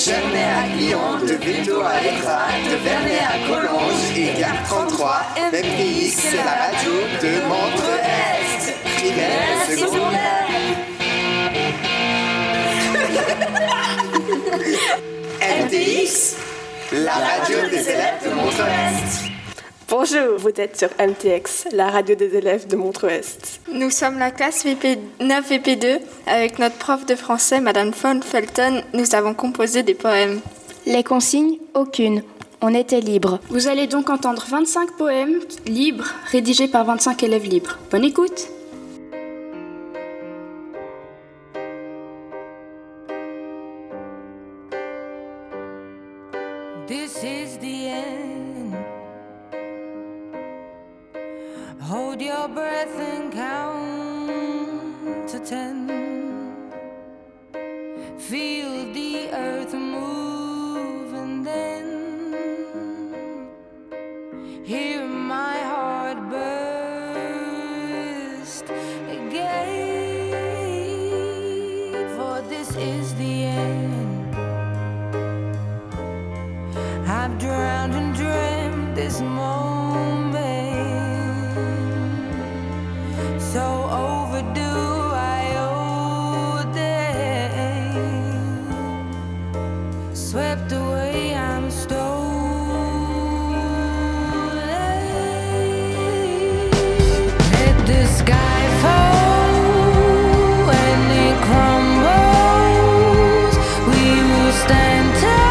Chernay à Lyon, de Vélo à Étra, de Vernet à Collonges et Gare 33. MTX, c'est la radio de Montreux-Est. Primaire et secondaire. MTX, la radio des élèves de Montreux-Est. Bonjour, vous êtes sur MTX, la radio des élèves de Montreux-Est. Nous sommes la classe 9 VP2. Avec notre prof de français, Madame von Felton, nous avons composé des poèmes. Les consignes, aucune. On était libres. Vous allez donc entendre 25 poèmes libres, rédigés par 25 élèves libres. Bonne écoute! This is the end. Hold your breath and count to 10. Feel the earth move and then hear my heart burst again. For this is the end. I've drowned and dreamt this moment, so overdue I owe them. Swept away, I'm stolen. Let the sky fall when it crumbles. We will stand tall.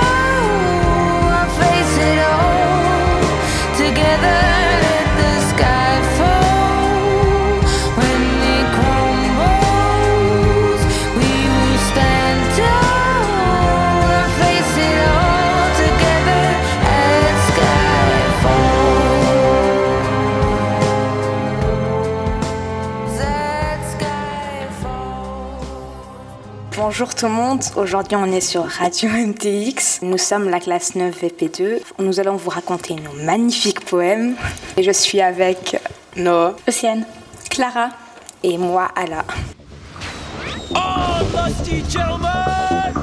Bonjour tout le monde, aujourd'hui on est sur Radio MTX. Nous sommes la classe 9 VP2. Nous allons vous raconter nos magnifiques poèmes. Et je suis avec Noah, Océane, Clara et moi, Ala. Oh, lusty gentlemen!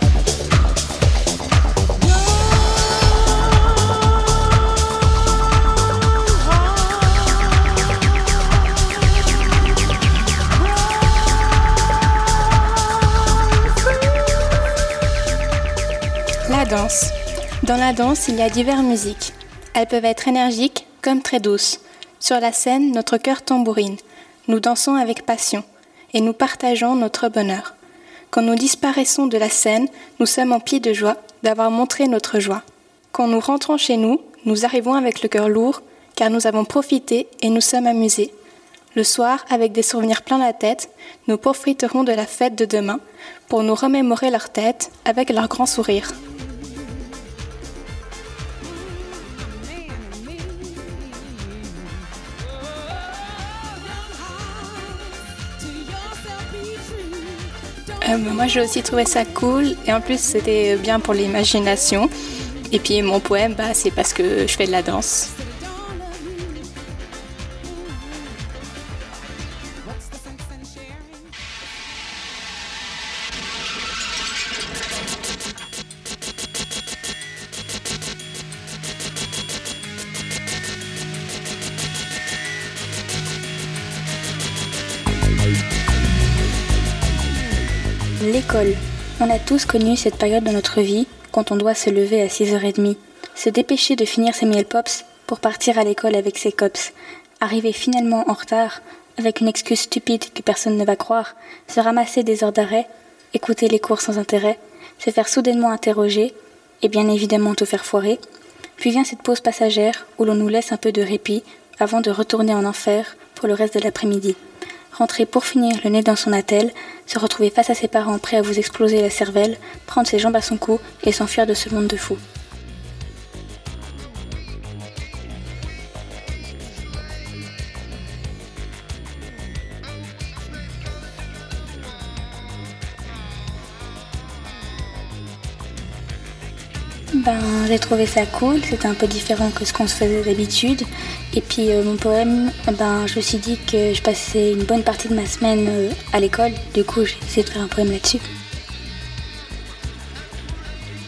La danse. Dans la danse, il y a diverses musiques. Elles peuvent être énergiques comme très douces. Sur la scène, notre cœur tambourine. Nous dansons avec passion et nous partageons notre bonheur. Quand nous disparaissons de la scène, nous sommes emplis de joie d'avoir montré notre joie. Quand nous rentrons chez nous, nous arrivons avec le cœur lourd car nous avons profité et nous sommes amusés. Le soir, avec des souvenirs plein la tête, nous profiterons de la fête de demain pour nous remémorer leur tête avec leur grand sourire. Moi j'ai aussi trouvé ça cool et en plus c'était bien pour l'imagination. Et puis mon poème, c'est parce que je fais de la danse. L'école. On a tous connu cette période de notre vie quand on doit se lever à 6h30, se dépêcher de finir ses meal pops pour partir à l'école avec ses cops, arriver finalement en retard avec une excuse stupide que personne ne va croire, se ramasser des heures d'arrêt, écouter les cours sans intérêt, se faire soudainement interroger et bien évidemment tout faire foirer. Puis vient cette pause passagère où l'on nous laisse un peu de répit avant de retourner en enfer pour le reste de l'après-midi. Rentrer pour finir le nez dans son attelle, se retrouver face à ses parents prêts à vous exploser la cervelle, prendre ses jambes à son cou et s'enfuir de ce monde de fous. J'ai trouvé ça cool, c'était un peu différent que ce qu'on se faisait d'habitude. Et puis mon poème, je me suis dit que je passais une bonne partie de ma semaine à l'école. Du coup, j'ai essayé de faire un poème là-dessus.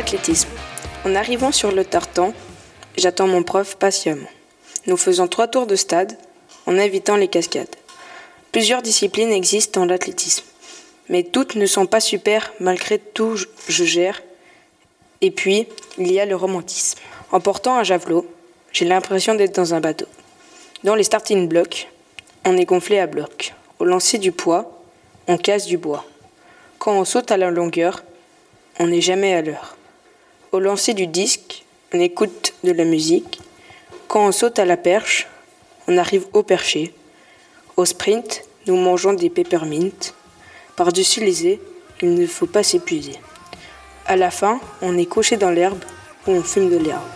Athlétisme. En arrivant sur le tartan, j'attends mon prof patiemment. Nous faisons 3 tours de stade en évitant les cascades. Plusieurs disciplines existent dans l'athlétisme, mais toutes ne sont pas super malgré tout je gère. Et puis, il y a le romantisme. En portant un javelot, j'ai l'impression d'être dans un bateau. Dans les starting blocks, on est gonflé à bloc. Au lancer du poids, on casse du bois. Quand on saute à la longueur, on n'est jamais à l'heure. Au lancer du disque, on écoute de la musique. Quand on saute à la perche, on arrive au perché. Au sprint, nous mangeons des peppermints. Par-dessus les ais, il ne faut pas s'épuiser. À la fin, on est couché dans l'herbe ou on fume de l'herbe.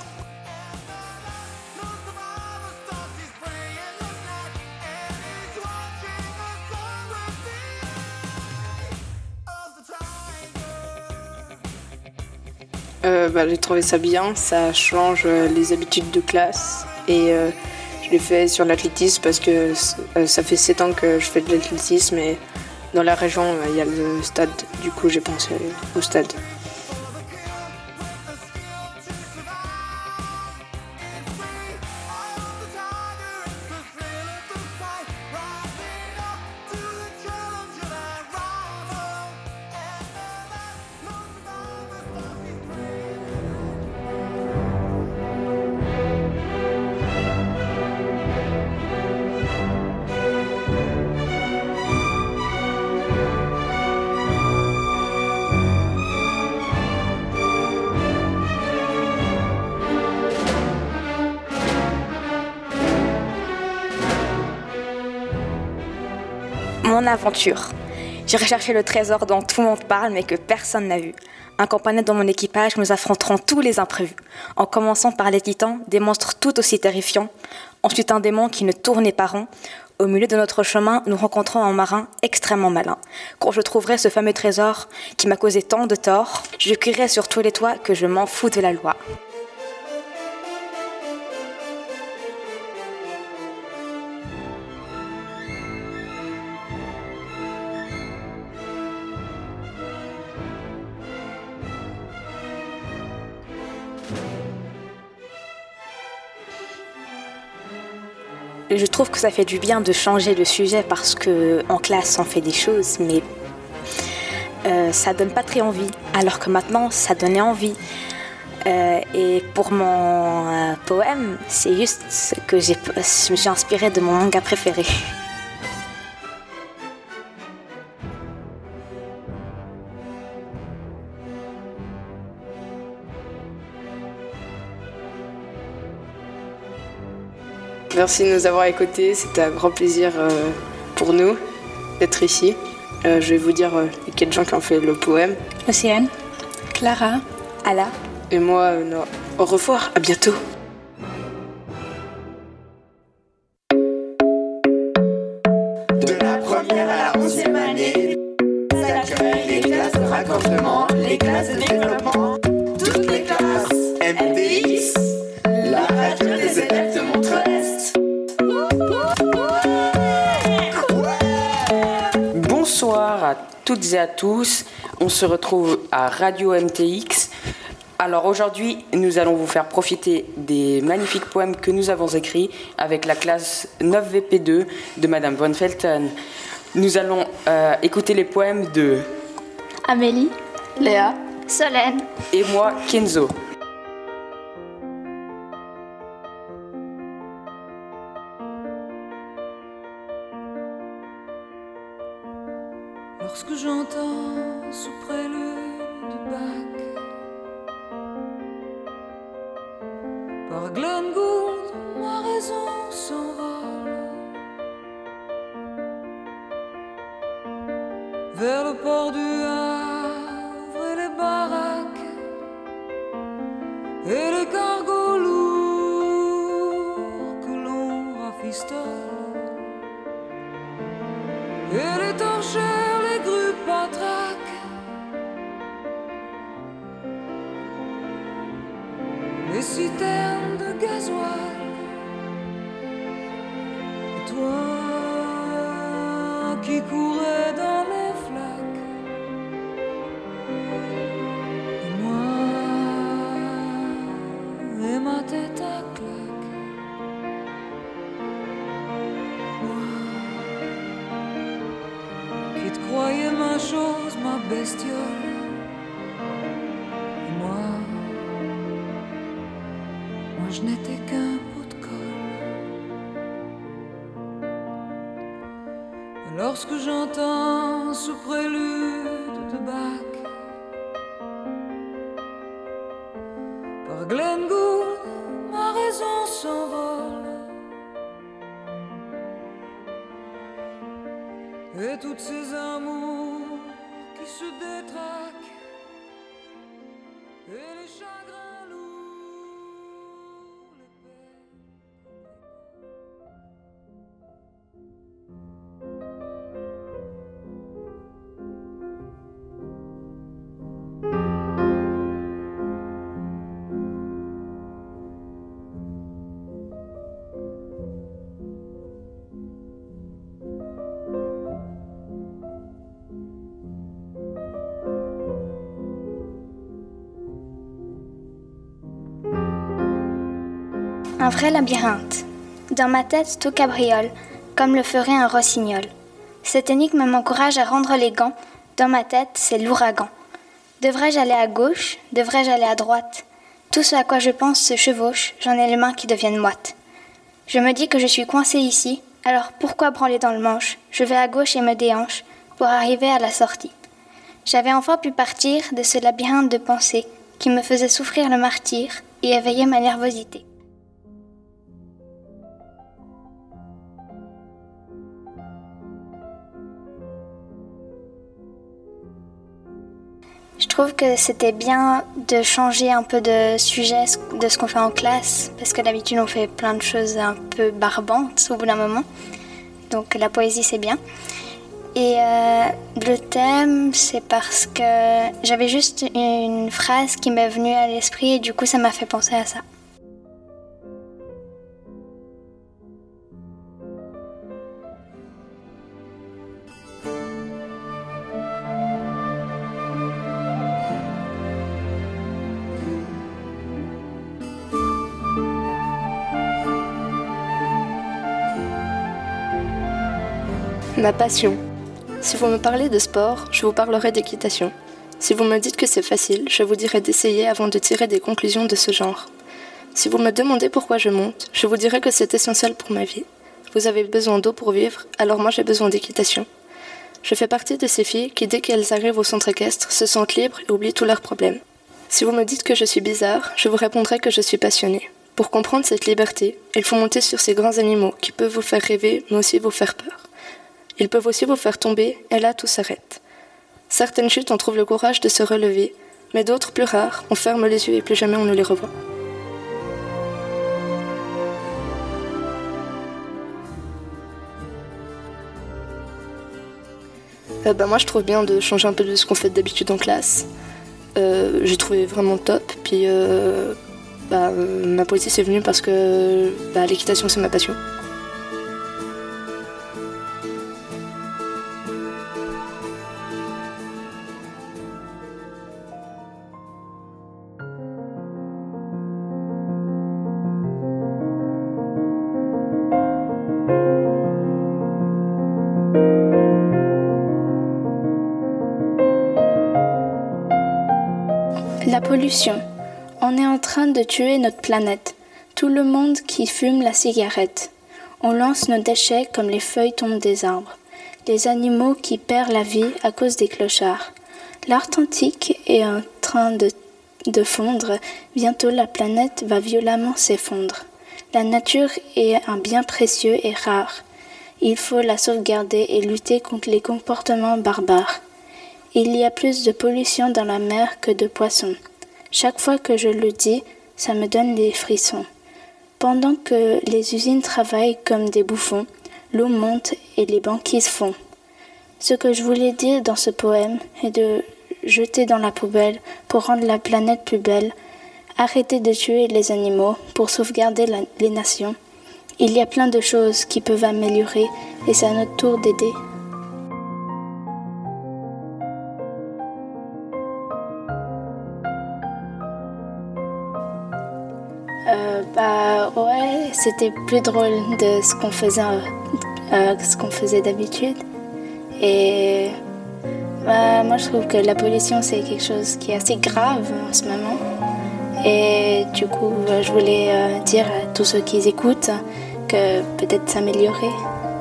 J'ai trouvé ça bien, ça change les habitudes de classe et je l'ai fait sur l'athlétisme parce que ça fait 7 ans que je fais de l'athlétisme et dans la région il y a le stade, du coup j'ai pensé au stade. Mon aventure. J'ai recherché le trésor dont tout le monde parle mais que personne n'a vu. Accompagnés dans mon équipage, nous affronterons tous les imprévus. En commençant par les titans, des monstres tout aussi terrifiants. Ensuite un démon qui ne tournait pas rond. Au milieu de notre chemin, nous rencontrons un marin extrêmement malin. Quand je trouverai ce fameux trésor qui m'a causé tant de tort, je crierai sur tous les toits que je m'en fous de la loi. Et je trouve que ça fait du bien de changer de sujet parce qu'en classe on fait des choses, mais ça donne pas très envie. Alors que maintenant ça donnait envie. Et pour mon poème, c'est juste que je me suis inspirée de mon manga préféré. Merci de nous avoir écoutés, c'était un grand plaisir pour nous d'être ici. Je vais vous dire quels gens qui ont fait le poème. Océane, Clara, Ala. Et moi, non. Au revoir, à bientôt. De la première à la 11e année, s'accueillent les classes de raccordement, les classes de développement, toutes les classes MTX, la radio des élèves de Montreux-Est. Bonsoir à toutes et à tous, on se retrouve à Radio MTX. Alors aujourd'hui, nous allons vous faire profiter des magnifiques poèmes que nous avons écrits avec la classe 9VP2 de Madame von Felten. Nous allons écouter les poèmes de Amélie, Léa, Solène. et moi, Kenzo. Lorsque j'entends sous prélude de Bach par Glenn Gould, ma raison s'envole vers le port du Havre et les baraques et les cargos lourds que l'on rafistole et les torchères, les grues patraques. Les citernes de gasoil. Et toi qui courais dans les flaques. Et moi chose, ma bestiole. Et moi, je n'étais qu'un pot de colle. Lorsque j'entends ce prélude de Bach par Glenn Gould, ma raison s'envole. Et toutes ces amours qui se détraquent et les chagrins lourds, les peines. Un vrai labyrinthe. Dans ma tête, tout cabriole, comme le ferait un rossignol. Cette énigme m'encourage à rendre les gants. Dans ma tête, c'est l'ouragan. Devrais-je aller à gauche? Devrais-je aller à droite? Tout ce à quoi je pense se chevauche, j'en ai les mains qui deviennent moites. Je me dis que je suis coincée ici, alors pourquoi branler dans le manche? Je vais à gauche et me déhanche pour arriver à la sortie. J'avais enfin pu partir de ce labyrinthe de pensées qui me faisait souffrir le martyre et éveillait ma nervosité. Je trouve que c'était bien de changer un peu de sujet de ce qu'on fait en classe, parce que d'habitude on fait plein de choses un peu barbantes au bout d'un moment. Donc la poésie c'est bien. Et le thème c'est parce que j'avais juste une phrase qui m'est venue à l'esprit et du coup ça m'a fait penser à ça. Ma passion. Si vous me parlez de sport, je vous parlerai d'équitation. Si vous me dites que c'est facile, je vous dirai d'essayer avant de tirer des conclusions de ce genre. Si vous me demandez pourquoi je monte, je vous dirai que c'est essentiel pour ma vie. Vous avez besoin d'eau pour vivre, alors moi j'ai besoin d'équitation. Je fais partie de ces filles qui, dès qu'elles arrivent au centre équestre, se sentent libres et oublient tous leurs problèmes. Si vous me dites que je suis bizarre, je vous répondrai que je suis passionnée. Pour comprendre cette liberté, il faut monter sur ces grands animaux qui peuvent vous faire rêver, mais aussi vous faire peur. Ils peuvent aussi vous faire tomber, et là tout s'arrête. Certaines chutes, on trouve le courage de se relever, mais d'autres, plus rares, on ferme les yeux et plus jamais on ne les revoit. Moi je trouve bien de changer un peu de ce qu'on fait d'habitude en classe. J'ai trouvé vraiment top, puis ma poésie c'est venu parce que l'équitation c'est ma passion. La pollution. On est en train de tuer notre planète. Tout le monde qui fume la cigarette. On lance nos déchets comme les feuilles tombent des arbres. Les animaux qui perdent la vie à cause des clochards. L'Arctique est en train de fondre. Bientôt la planète va violemment s'effondrer. La nature est un bien précieux et rare. Il faut la sauvegarder et lutter contre les comportements barbares. Il y a plus de pollution dans la mer que de poissons. Chaque fois que je le dis, ça me donne des frissons. Pendant que les usines travaillent comme des bouffons, l'eau monte et les banquises fondent. Ce que je voulais dire dans ce poème est de jeter dans la poubelle pour rendre la planète plus belle, arrêter de tuer les animaux pour sauvegarder les nations. Il y a plein de choses qui peuvent améliorer et c'est à notre tour d'aider. Ouais, c'était plus drôle de ce qu'on faisait d'habitude. Et Moi, je trouve que la pollution, c'est quelque chose qui est assez grave en ce moment. Et du coup, je voulais dire à tous ceux qui écoutent que peut-être s'améliorer.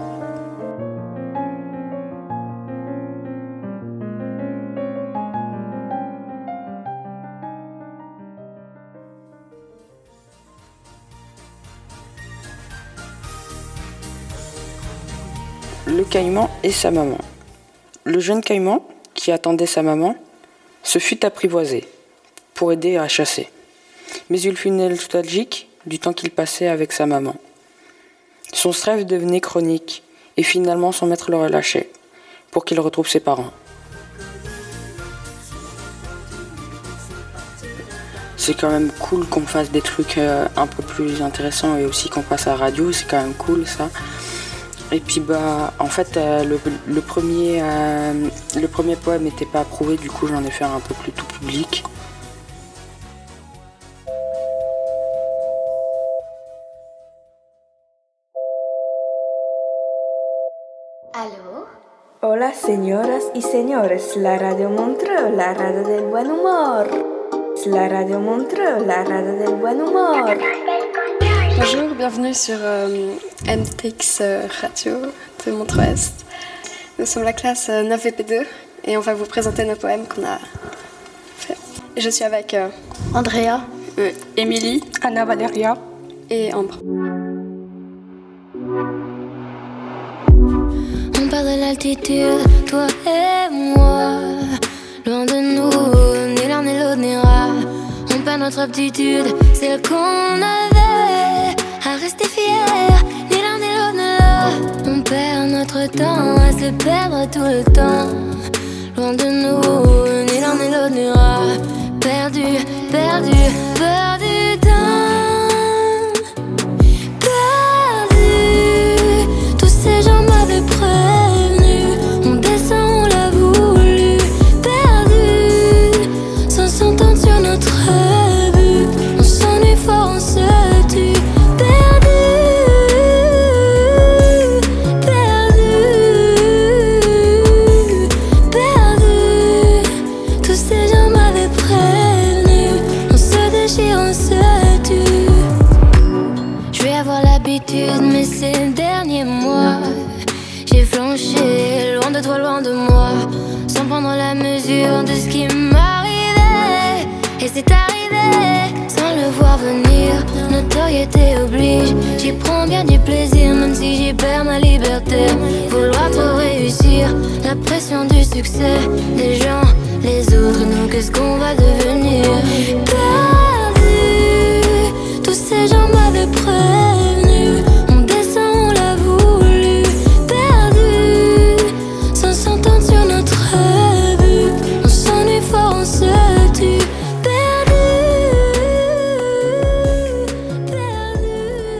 Le caïman et sa maman. Le jeune caïman, qui attendait sa maman, se fut apprivoisé pour aider à chasser. Mais il fut nostalgique du temps qu'il passait avec sa maman. Son rêve devenait chronique et finalement son maître le relâchait pour qu'il retrouve ses parents. C'est quand même cool qu'on fasse des trucs un peu plus intéressants et aussi qu'on passe à la radio, c'est quand même cool ça. Et puis en fait le premier poème n'était pas approuvé, du coup j'en ai fait un peu plus tout public. Allô? Hola señoras y señores, la radio Montreux, la radio del buen humor. La radio Montreux, la radio del buen humor. Bonjour, bienvenue sur MTX Radio de Montreux-Est. Nous sommes la classe 9VP2 et on va vous présenter nos poèmes qu'on a fait. Je suis avec Andrea, Émilie, Anna Valeria et Ambre. On part de l'altitude, toi et moi. Loin de nous, ni l'un ni l'autre n'ira. On perd notre aptitude, celle qu'on avait à rester fier. Ni l'un ni l'autre ne l'a. On perd notre temps à se perdre tout le temps. Loin de nous, ni l'un ni l'autre n'ira. Perdu, perdu, perdu temps. Perdu, tous ces gens m'avaient prévenu. On descend, on l'a voulu. Perdu, sans s'entendre sur notre but. On s'ennuie fort, on se tue. Perdu, perdu, perdu. Tous ces gens m'avaient prévenu. On se déchire, on se tue. Je vais avoir l'habitude, mais ces derniers mois j'ai flanché, loin de toi, loin de moi, sans prendre la mesure de ce qui m'arrivait. Et c'est arrivé, sans le voir venir, notoriété oblige. J'y prends bien du plaisir, même si j'y perds ma liberté. Vouloir trop réussir, la pression du succès des gens, les autres, nous, qu'est-ce qu'on va devenir? Perdu, tous ces gens m'avaient prévenu. On descend, on l'a voulu. Perdu, sans s'entendre sur notre but. On s'ennuie fort, on se tue. Perdu, perdu.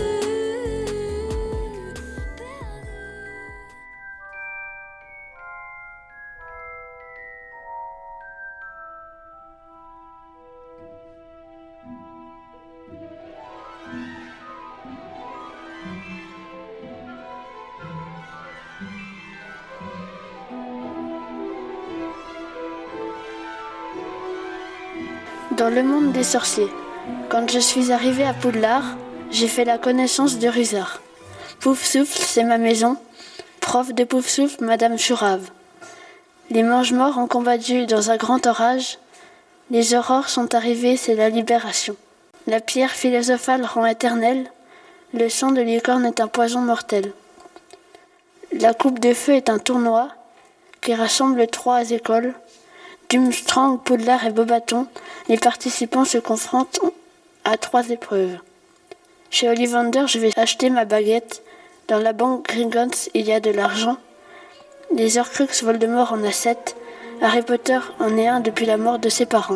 Dans le monde des sorciers, quand je suis arrivée à Poudlard, j'ai fait la connaissance de Rusard. Poufsouffle, c'est ma maison. Prof de Poufsouffle, Madame Chourave. Les mange-morts ont combattu dans un grand orage. Les aurores sont arrivées, c'est la libération. La pierre philosophale rend éternelle. Le sang de licorne est un poison mortel. La coupe de feu est un tournoi qui rassemble 3 écoles. Durmstrang, Poudlard et Beaubaton, les participants se confrontent à 3 épreuves. Chez Ollivander, je vais acheter ma baguette. Dans la banque Gringotts, il y a de l'argent. Les Horcruxes, Voldemort en a 7. Harry Potter en est 1 depuis la mort de ses parents.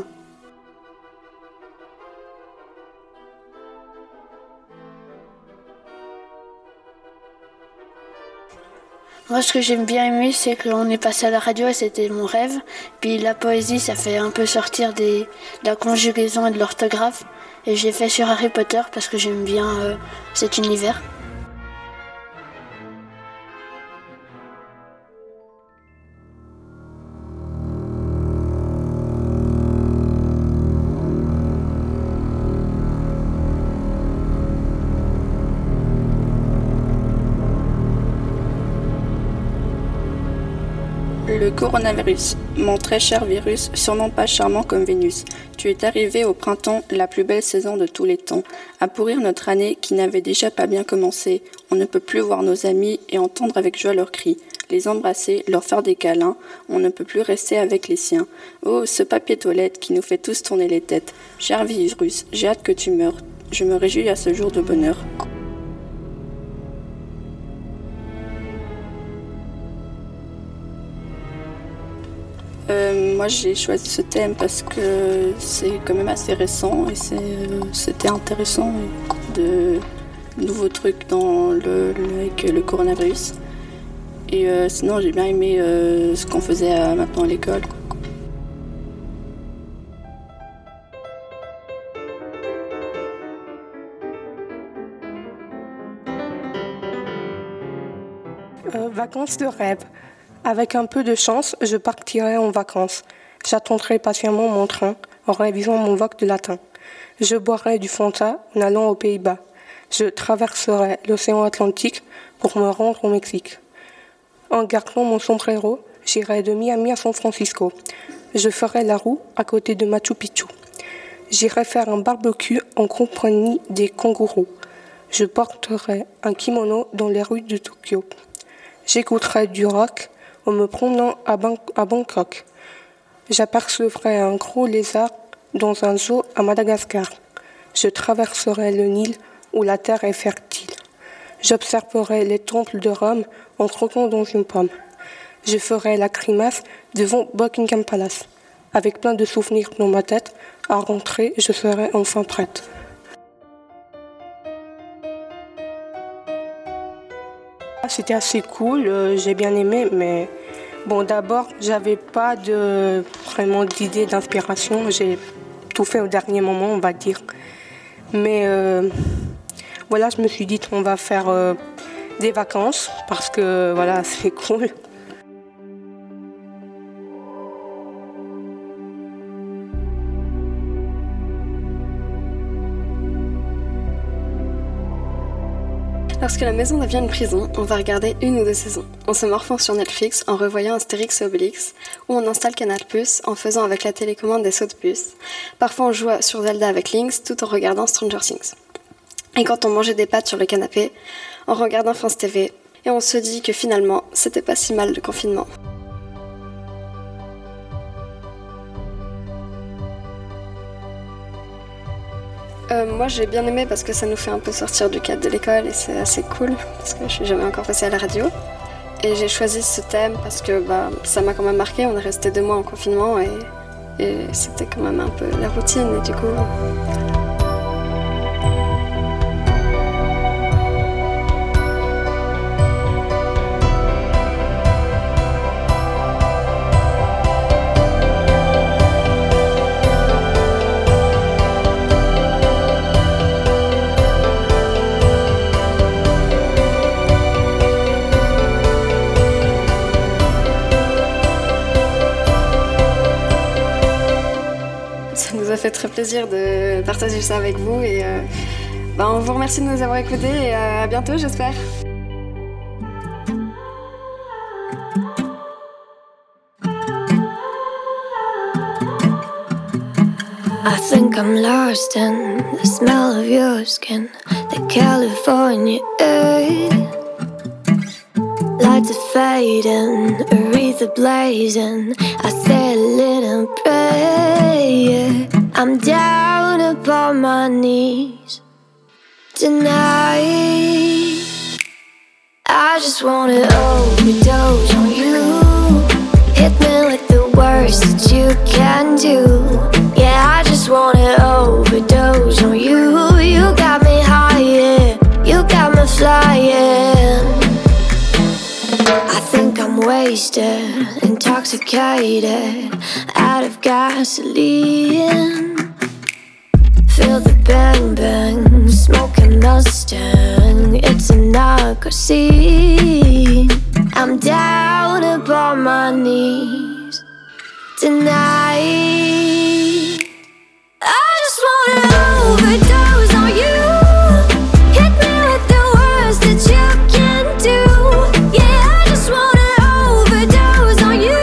Moi, ce que j'aime bien aimer, c'est qu'on est passé à la radio et c'était mon rêve. Puis la poésie, ça fait un peu sortir de la conjugaison et de l'orthographe. Et j'ai fait sur Harry Potter parce que j'aime bien cet univers. Le coronavirus, mon très cher virus, sûrement pas charmant comme Vénus. Tu es arrivé au printemps, la plus belle saison de tous les temps, à pourrir notre année qui n'avait déjà pas bien commencé. On ne peut plus voir nos amis et entendre avec joie leurs cris, les embrasser, leur faire des câlins. On ne peut plus rester avec les siens. Oh, ce papier toilette qui nous fait tous tourner les têtes. Cher virus, j'ai hâte que tu meures. Je me réjouis à ce jour de bonheur. Moi j'ai choisi ce thème parce que c'est quand même assez récent et c'était intéressant de nouveaux trucs avec le coronavirus. Et sinon j'ai bien aimé ce qu'on faisait maintenant à l'école. Vacances de rêve. Avec un peu de chance, je partirai en vacances. J'attendrai patiemment mon train en révisant mon vogue de latin. Je boirai du Fanta en allant aux Pays-Bas. Je traverserai l'océan Atlantique pour me rendre au Mexique. En gardant mon sombrero, j'irai de Miami à San Francisco. Je ferai la roue à côté de Machu Picchu. J'irai faire un barbecue en compagnie des kangourous. Je porterai un kimono dans les rues de Tokyo. J'écouterai du rock en me promenant à Bangkok. J'apercevrai un gros lézard dans un zoo à Madagascar. Je traverserai le Nil où la terre est fertile. J'observerai les temples de Rome en croquant dans une pomme. Je ferai la grimace devant Buckingham Palace. Avec plein de souvenirs dans ma tête, à rentrer, je serai enfin prête. C'était assez cool, j'ai bien aimé, mais bon, d'abord, j'avais pas vraiment d'idée d'inspiration. J'ai tout fait au dernier moment, on va dire. Mais voilà, je me suis dit qu'on va faire des vacances parce que voilà, c'est cool. Lorsque la maison devient une prison, on va regarder une ou deux saisons, en se morfant sur Netflix, en revoyant Astérix et Obélix, ou on installe Canal+, en faisant avec la télécommande des sauts de puce. Parfois on joue sur Zelda avec Lynx, tout en regardant Stranger Things. Et quand on mangeait des pâtes sur le canapé, en regardant France TV, et on se dit que finalement, c'était pas si mal le confinement. Moi j'ai bien aimé parce que ça nous fait un peu sortir du cadre de l'école et c'est assez cool parce que je suis jamais encore passée à la radio. Et j'ai choisi ce thème parce que ça m'a quand même marqué, on est resté 2 mois en confinement et c'était quand même un peu la routine et du coup... Ça fait très plaisir de partager ça avec vous et on vous remercie de nous avoir écoutés et à bientôt j'espère. I think I'm lost in the smell of your skin, the California air. Lights are fading, Aretha blazing. I say a little prayer. I'm down upon my knees tonight. I just wanna overdose on you. Hit me with the worst that you can do. Yeah, I just wanna overdose on you. You got me high, yeah. You got me flying. I think I'm wasted, intoxicated, out of gasoline. Feel the bang bang, smoking Mustang. It's a narco scene. I'm down upon my knees tonight. I just wanna overdose on you. Hit me with the worst that you can do. Yeah, I just wanna overdose on you.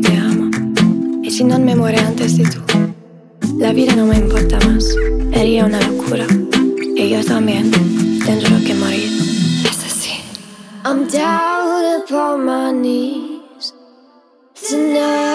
te amo. Y si no me muere antes de tú, la vida no me importa más. Sería una locura. Y yo también tendré que morir. Es así. I'm down upon my knees tonight.